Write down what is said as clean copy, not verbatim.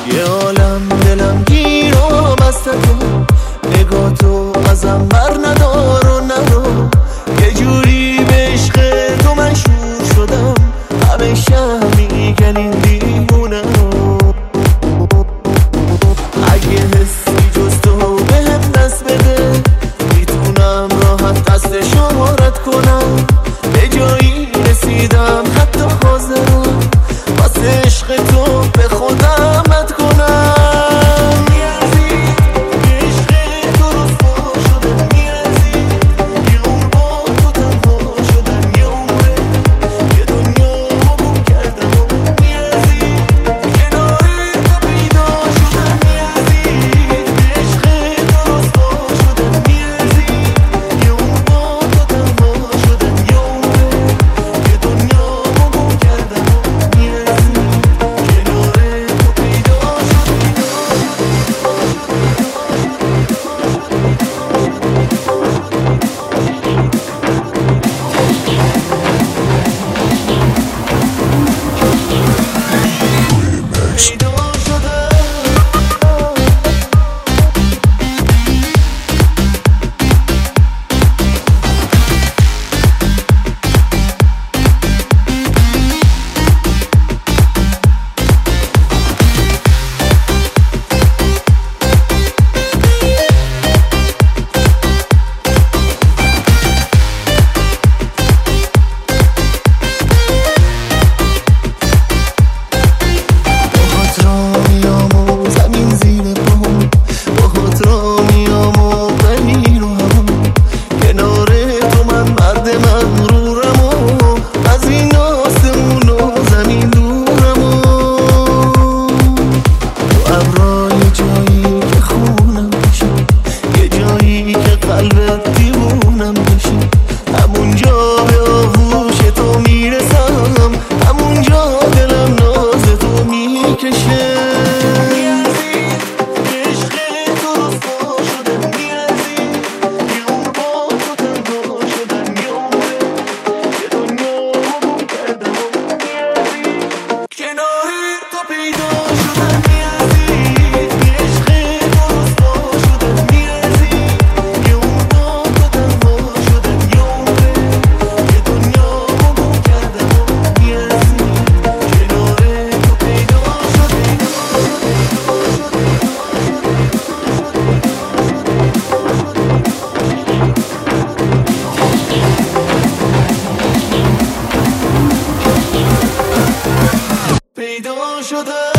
یه عالم دلم گیر و بسته تو، نگاه تو ازم بر ندار و نرو. یه جوری به عشق تو مشهور شدم، همیشه میگن این دیوونه رو. اگه حسی جز تو بهم دست بده، میتونم راحت دست شمارت کنم. به جایی رسیدم حتی حاضرم واسه عشق تو به خودم بد کنم. پیدا شده